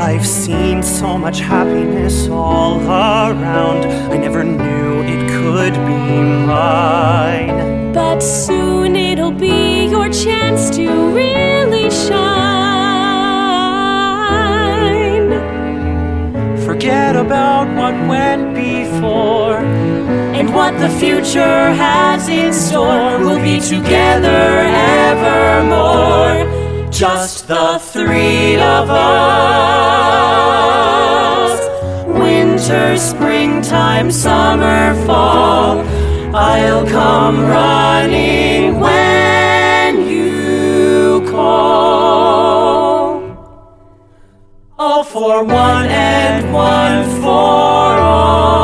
I've seen so much happiness all around. I never knew it could be mine. But soon it'll be your chance to really shine. Forget about what went before and what the future has in store. We'll be together evermore, just the three of us. Winter, springtime, summer, fall, I'll come running when you call. All for one and one for all.